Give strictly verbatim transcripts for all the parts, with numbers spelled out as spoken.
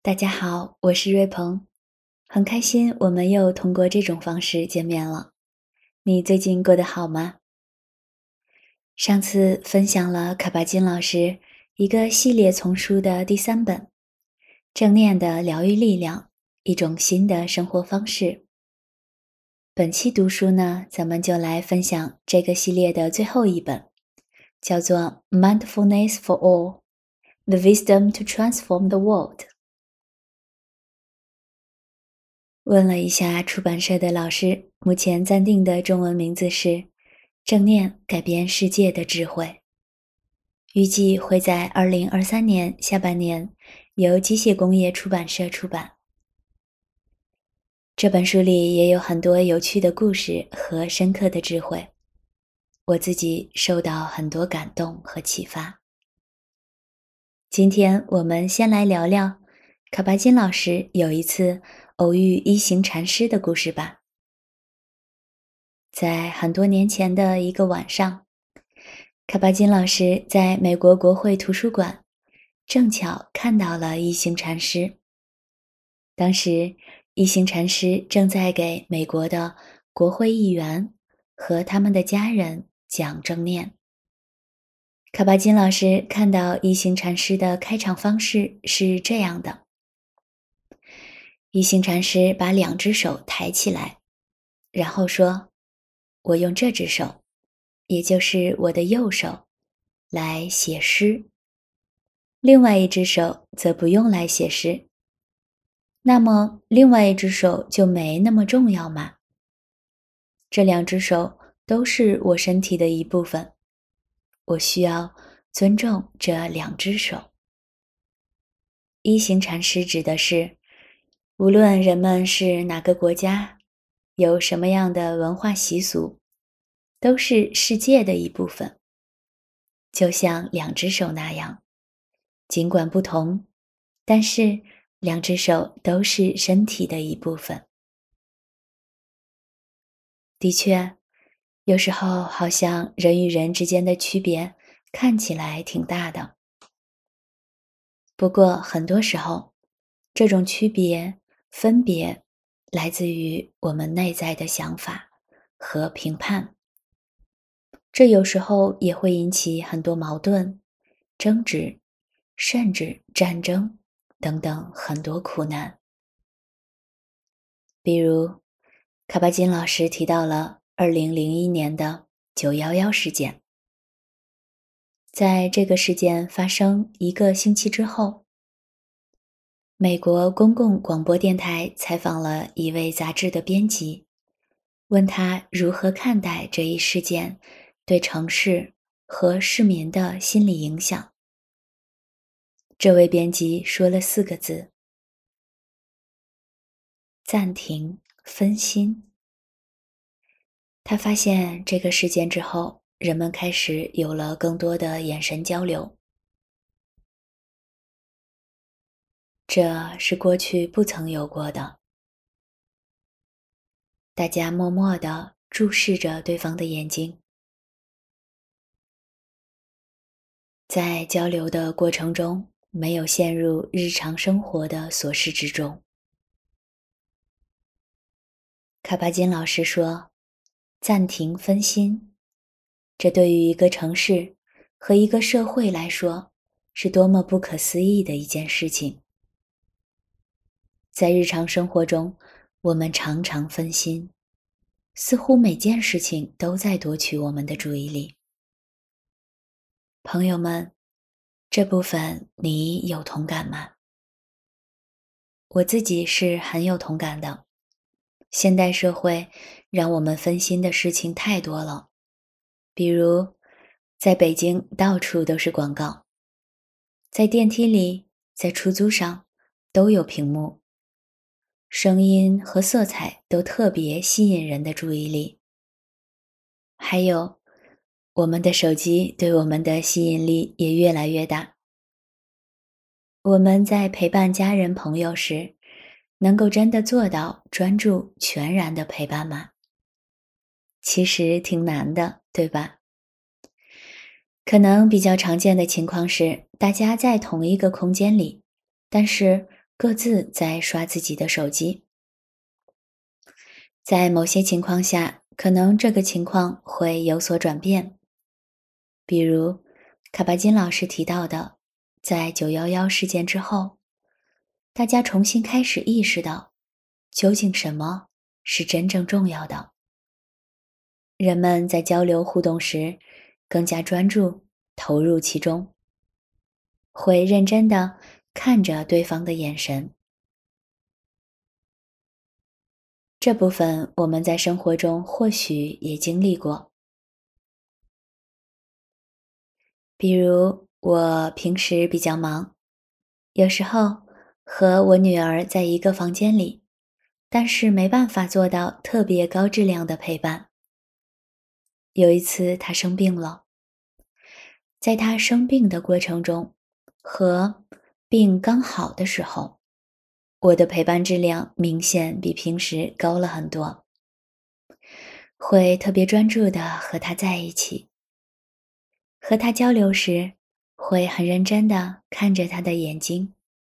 大家好，我是瑞鹏，很开心我们又通过这种方式见面了。你最近过得好吗？上次分享了卡巴金老师一个系列丛书的第三本，正念的疗愈力量，一种新的生活方式。本期读书呢，咱们就来分享这个系列的最后一本，叫做 Mindfulness for All: The Wisdom to Transform the World。问了一下出版社的老师，目前暂定的中文名字是《正念改变世界的智慧》，预计会在二零二三年下半年由机械工业出版社出版。这本书里也有很多有趣的故事和深刻的智慧，我自己受到很多感动和启发。今天我们先来聊聊卡巴金老师有一次偶遇一行禅师的故事吧。在很多年前的一个晚上，卡巴金老师在美国国会图书馆正巧看到了一行禅师。当时一行禅师正在给美国的国会议员和他们的家人讲正念。卡巴金老师看到一行禅师的开场方式是这样的：一行禅师把两只手抬起来，然后说，我用这只手，也就是我的右手，来写诗，另外一只手则不用来写诗。那么另外一只手就没那么重要吗？这两只手都是我身体的一部分，我需要尊重这两只手。一行禅师指的是，无论人们是哪个国家，有什么样的文化习俗，都是世界的一部分。就像两只手那样，尽管不同，但是两只手都是身体的一部分。的确，有时候好像人与人之间的区别看起来挺大的。不过很多时候，这种区别、分别来自于我们内在的想法和评判。这有时候也会引起很多矛盾、争执，甚至战争等等很多苦难。比如，卡巴金老师提到了二零零一年的九一一事件。在这个事件发生一个星期之后，美国公共广播电台采访了一位杂志的编辑，问他如何看待这一事件对城市和市民的心理影响。这位编辑说了四个字：暂停，分心。他发现这个事件之后，人们开始有了更多的眼神交流。这是过去不曾有过的。大家默默地注视着对方的眼睛。在交流的过程中，没有陷入日常生活的琐事之中。卡巴金老师说，暂停分心，这对于一个城市和一个社会来说，是多么不可思议的一件事情。在日常生活中，我们常常分心，似乎每件事情都在夺取我们的注意力。朋友们，这部分你有同感吗？我自己是很有同感的。现代社会让我们分心的事情太多了，比如在北京到处都是广告，在电梯里，在出租上都有屏幕，声音和色彩都特别吸引人的注意力。还有，我们的手机对我们的吸引力也越来越大。我们在陪伴家人朋友时，能够真的做到专注全然的陪伴吗？其实挺难的，对吧？可能比较常见的情况是，大家在同一个空间里，但是各自在刷自己的手机。在某些情况下，可能这个情况会有所转变。比如卡巴金老师提到的，在九一一事件之后，大家重新开始意识到，究竟什么是真正重要的。人们在交流互动时，更加专注，投入其中，会认真地看着对方的眼神。这部分我们在生活中或许也经历过。比如我平时比较忙，有时候和我女儿在一个房间里，但是没办法做到特别高质量的陪伴。有一次她生病了，在她生病的过程中和病刚好的时候，我的陪伴质量明显比平时高了很多，会特别专注地和她在一起。和她交流时，会很认真地看着她的眼睛。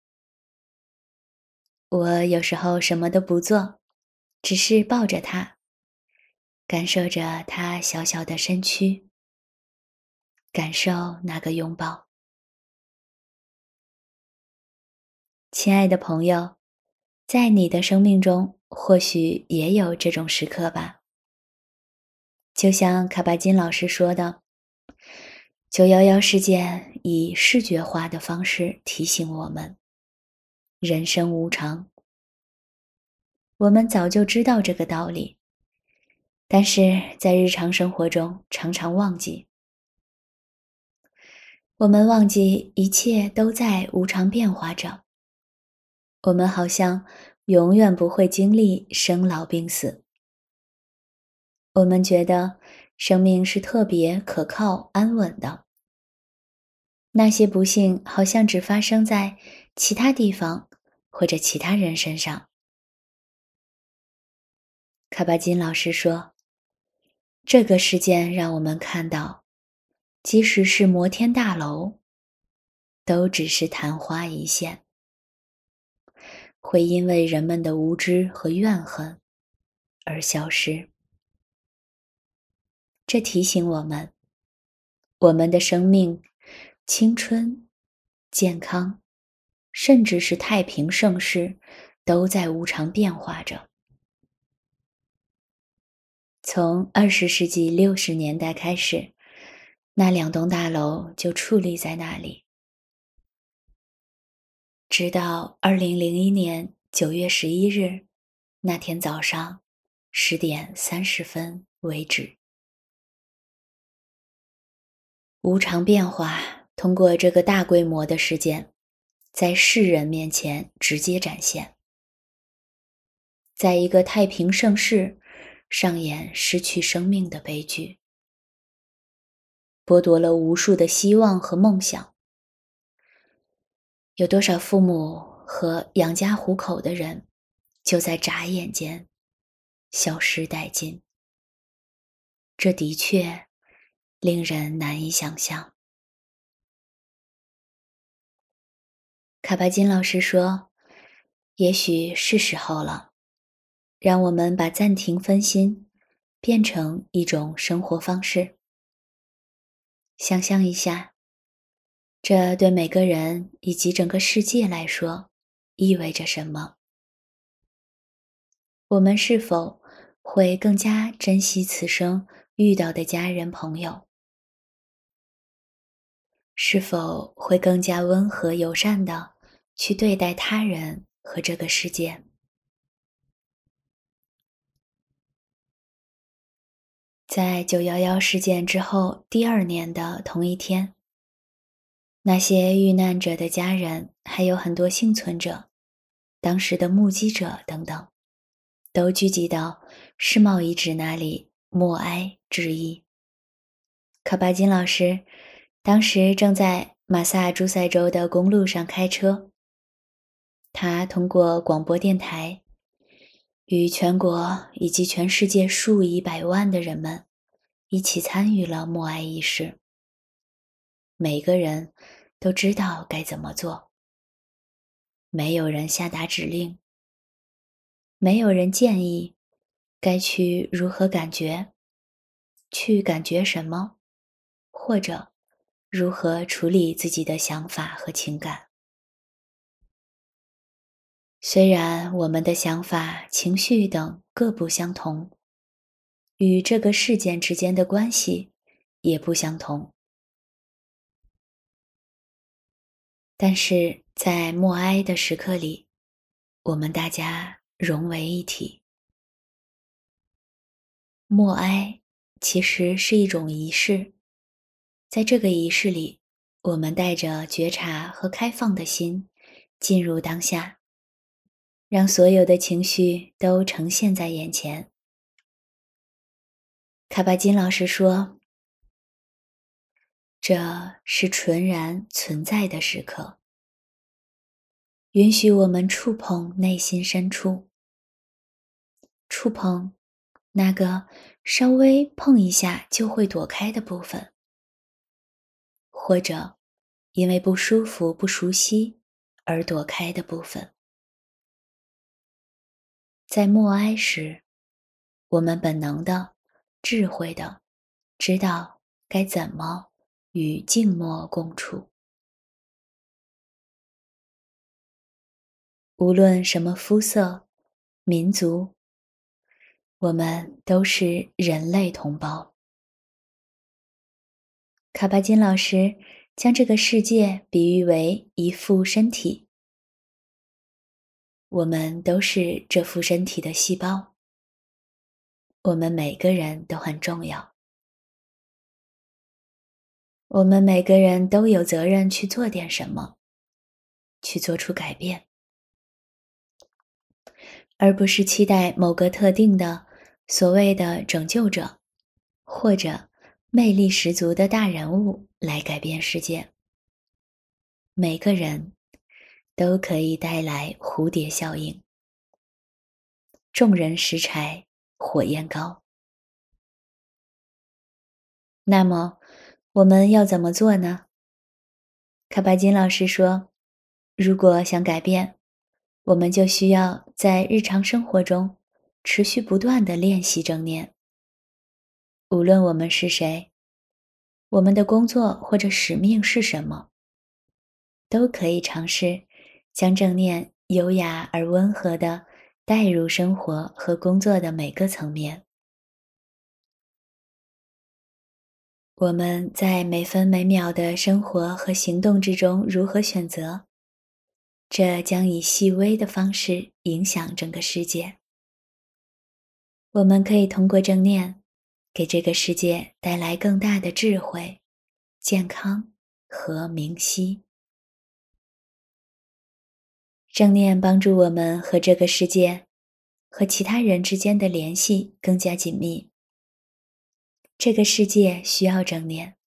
我有时候什么都不做，只是抱着她，感受着她小小的身躯，感受那个拥抱。亲爱的朋友，在你的生命中，或许也有这种时刻吧。就像卡巴金老师说的，九一一事件以视觉化的方式提醒我们，人生无常。我们早就知道这个道理，但是在日常生活中常常忘记。我们忘记一切都在无常变化着。我们好像永远不会经历生老病死。我们觉得生命是特别可靠安稳的。那些不幸好像只发生在其他地方或者其他人身上。卡巴金老师说，这个事件让我们看到，即使是摩天大楼，都只是昙花一现，会因为人们的无知和怨恨而消失。这提醒我们，我们的生命、青春、健康，甚至是太平盛世，都在无常变化着。从二十世纪六十年代开始，那两栋大楼就矗立在那里，直到二零零一年九月十一日那天早上十点三十分为止。无常变化通过这个大规模的事件，在世人面前直接展现，在一个太平盛世上演失去生命的悲剧，剥夺了无数的希望和梦想。有多少父母和养家糊口的人，就在眨眼间消失殆尽。这的确令人难以想象。卡巴金老师说，也许是时候了，让我们把暂停分心变成一种生活方式。想象一下，这对每个人以及整个世界来说意味着什么？我们是否会更加珍惜此生遇到的家人朋友？是否会更加温和友善地去对待他人和这个世界？在九一一事件之后第二年的同一天，那些遇难者的家人，还有很多幸存者、当时的目击者等等，都聚集到世贸遗址那里默哀致意。卡巴金老师当时正在马萨诸塞州的公路上开车，他通过广播电台与全国以及全世界数以百万的人们一起参与了默哀仪式。每个人都知道该怎么做。 没有人下达指令，没有人建议该去如何感觉，去感觉什么，或者如何处理自己的想法和情感。虽然我们的想法、情绪等各不相同，与这个事件之间的关系也不相同，但是在默哀的时刻里，我们大家融为一体。默哀其实是一种仪式，在这个仪式里，我们带着觉察和开放的心进入当下，让所有的情绪都呈现在眼前。卡巴金老师说，这是纯然存在的时刻，允许我们触碰内心深处，触碰那个稍微碰一下就会躲开的部分，或者因为不舒服、不熟悉而躲开的部分。在默哀时，我们本能的、智慧的知道该怎么与静默共处。无论什么肤色、民族，我们都是人类同胞。卡巴金老师将这个世界比喻为一副身体，我们都是这副身体的细胞，我们每个人都很重要，我们每个人都有责任去做点什么，去做出改变，而不是期待某个特定的所谓的拯救者，或者魅力十足的大人物来改变世界。每个人都可以带来蝴蝶效应，众人拾柴火焰高。那么我们要怎么做呢？卡巴金老师说，如果想改变，我们就需要在日常生活中持续不断地练习正念。无论我们是谁，我们的工作或者使命是什么，都可以尝试将正念优雅而温和地带入生活和工作的每个层面。我们在每分每秒的生活和行动之中如何选择，这将以细微的方式影响整个世界。我们可以通过正念，给这个世界带来更大的智慧、健康和明晰。正念帮助我们和这个世界、和其他人之间的联系更加紧密。这个世界需要正念。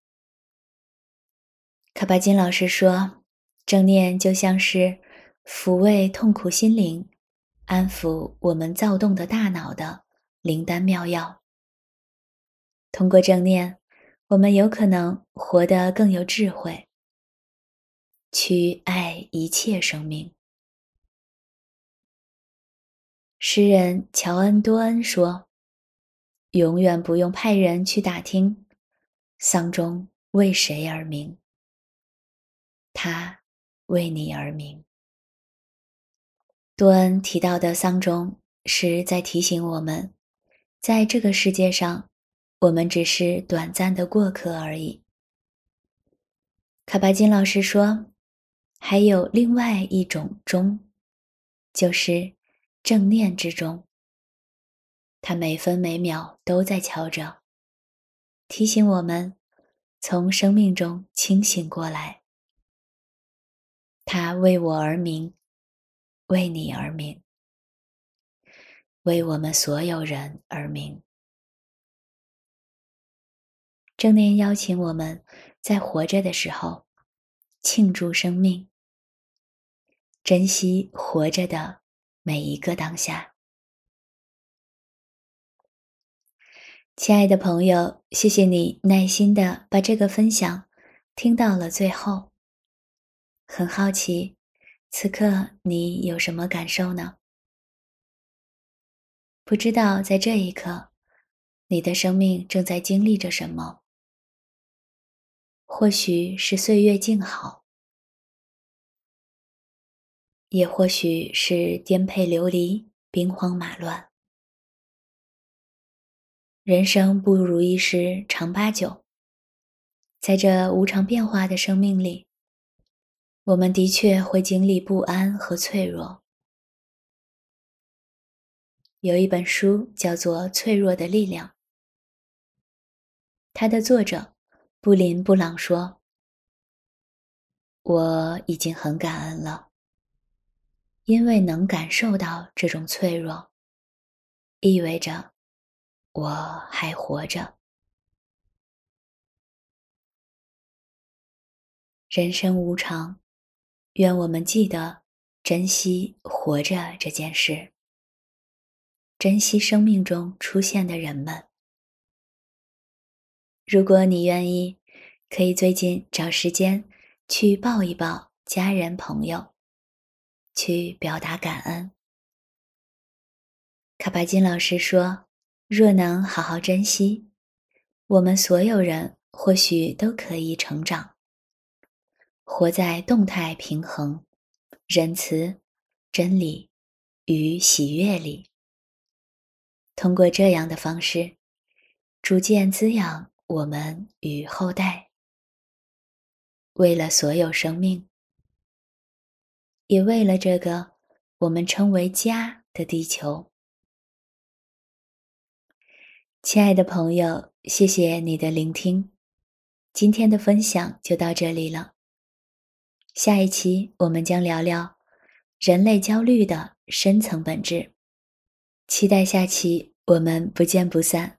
卡巴金老师说，正念就像是抚慰痛苦心灵、安抚我们躁动的大脑的灵丹妙药。通过正念，我们有可能活得更有智慧，去爱一切生命。诗人乔恩·多恩说，永远不用派人去打听丧钟为谁而鸣，它为你而鸣。多恩提到的丧钟是在提醒我们，在这个世界上，我们只是短暂的过客而已。卡巴金老师说，还有另外一种钟，就是正念之钟。它每分每秒都在敲着，提醒我们从生命中清醒过来。它为我而鸣，为你而鸣，为我们所有人而鸣。正念邀请我们在活着的时候庆祝生命，珍惜活着的每一个当下。亲爱的朋友，谢谢你耐心地把这个分享听到了最后。很好奇， 此刻你有什么感受呢？不知道在这一刻，你的生命正在经历着什么？或许是岁月静好，也或许是颠沛流离、兵荒马乱。人生不如意事常八九，在这无常变化的生命里，我们的确会经历不安和脆弱。有一本书叫做《脆弱的力量》，它的作者布林布朗说：我已经很感恩了，因为能感受到这种脆弱，意味着我还活着。人生无常，愿我们记得珍惜活着这件事，珍惜生命中出现的人们。如果你愿意，可以最近找时间去抱一抱家人朋友，去表达感恩。卡巴金老师说，若能好好珍惜，我们所有人或许都可以成长，活在动态平衡、仁慈、真理与喜悦里。通过这样的方式，逐渐滋养我们与后代。为了所有生命，也为了这个我们称为家的地球。亲爱的朋友，谢谢你的聆听，今天的分享就到这里了。下一期我们将聊聊人类焦虑的深层本质，期待下期我们不见不散。